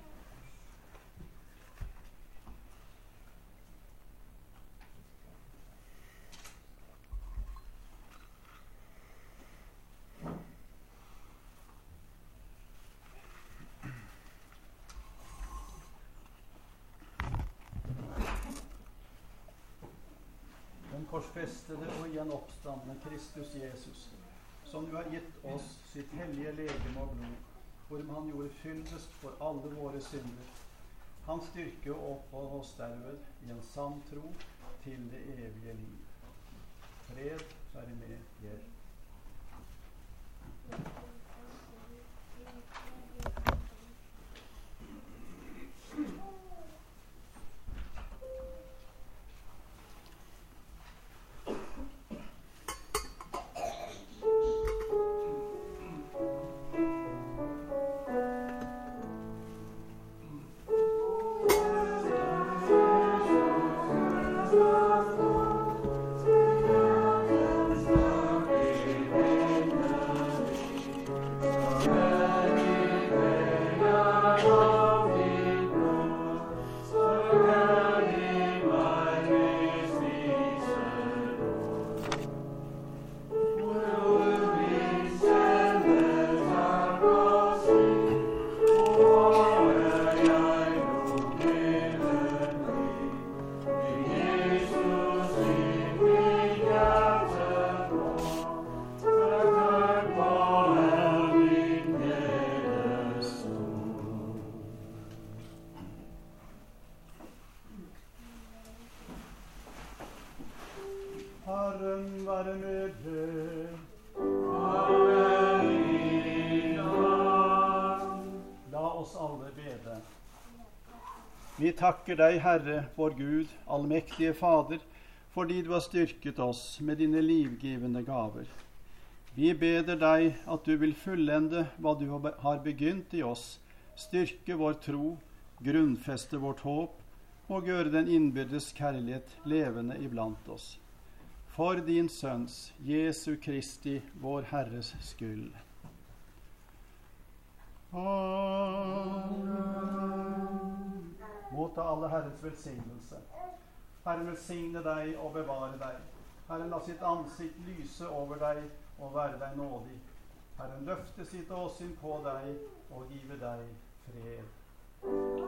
Den korsfestede og igjen oppstandende Kristus Jesus, som du har gitt oss sitt hellige legeme og blod, hvorom han gjorde fyldest for alle våre synder. Han styrke og opphold oss derved i en sann tro til det evige liv. Fred være med jer. Herren være med deg. La oss alle bede. Vi takker deg, Herre, vår Gud, allmektige Fader, fordi du har styrket oss med dine livgivende gaver. Vi beder deg at du vil fullende hva du har begynt i oss, styrke vår tro, grunnfeste vårt håp og gjøre den innbyrdes kjærlighet levende iblant oss. For din Sønns, Jesu Kristi, vår Herres skyld. Amen. Motta alle Herrens velsignelse. Herren velsigne deg og bevare deg. Herren la sitt ansikt lyse over deg og være deg nådig. Herren løfte sitt åsyn på deg og give deg fred.